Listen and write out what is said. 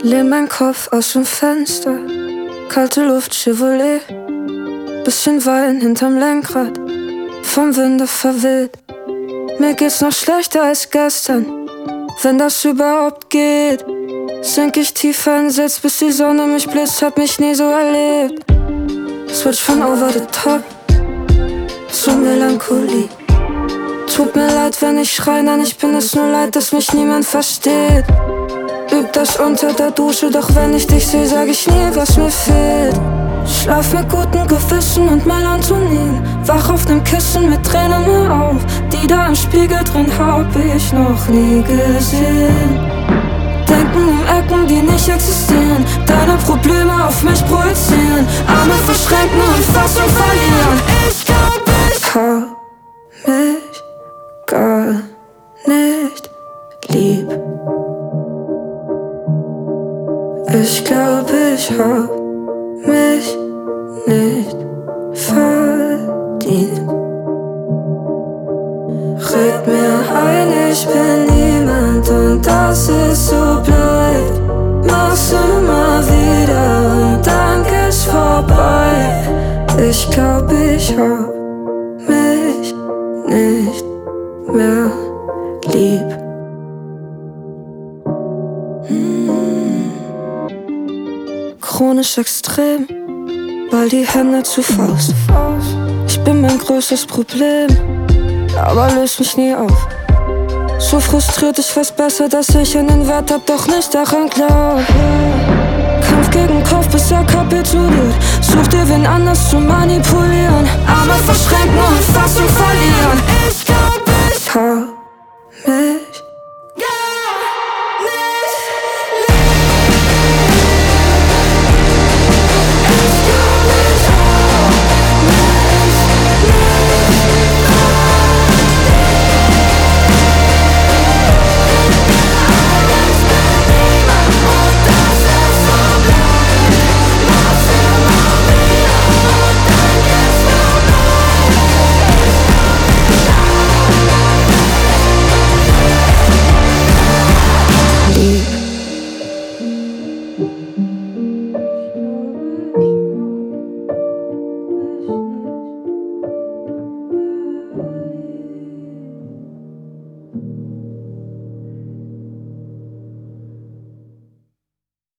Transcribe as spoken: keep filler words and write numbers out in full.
Lehn mein Kopf aus dem Fenster, kalte Luft, Chevrolet, bisschen Wein hinterm Lenkrad, vom Winde verweht. Mir geht's noch schlechter als gestern, wenn das überhaupt geht. Sink ich tiefer in Sitz, bis die Sonne mich blitzt, hab mich nie so erlebt. Switch von over the top zu Melancholie. Tut mir leid, wenn ich schrei, nein, ich bin es nur leid, dass mich niemand versteht. Üb das unter der Dusche, doch wenn ich dich seh, sag ich nie, was mir fehlt. Schlaf mit gutem Gewissen und Melantonin. Wach auf dem Kissen mit Tränen mir auf. Die da im Spiegel drin hab ich noch nie gesehen. Denken um Ecken, die nicht existieren. Deine Probleme auf mich projizieren. Arme verschränken und Fassung verlieren. Ich glaub, ich hab mich gar nicht lieb. Ich glaub, ich hab mich nicht verdient. Red mir ein, ich bin niemand und das ist so blöd. Mach's immer wieder und dann geht's vorbei. Ich glaub, ich hab mich nicht mehr lieb. Chronisch extrem, weil die Hände zu Faust. Ich bin mein größtes Problem, aber löst mich nie auf. So frustriert, ich weiß besser, dass ich einen Wert hab, doch nicht daran glaub. Kampf gegen Kopf, bis er kapituliert. Such dir wen anders zu manipulieren. Arme verschränken und Fassung verlieren. Ich glaub, ich hab mich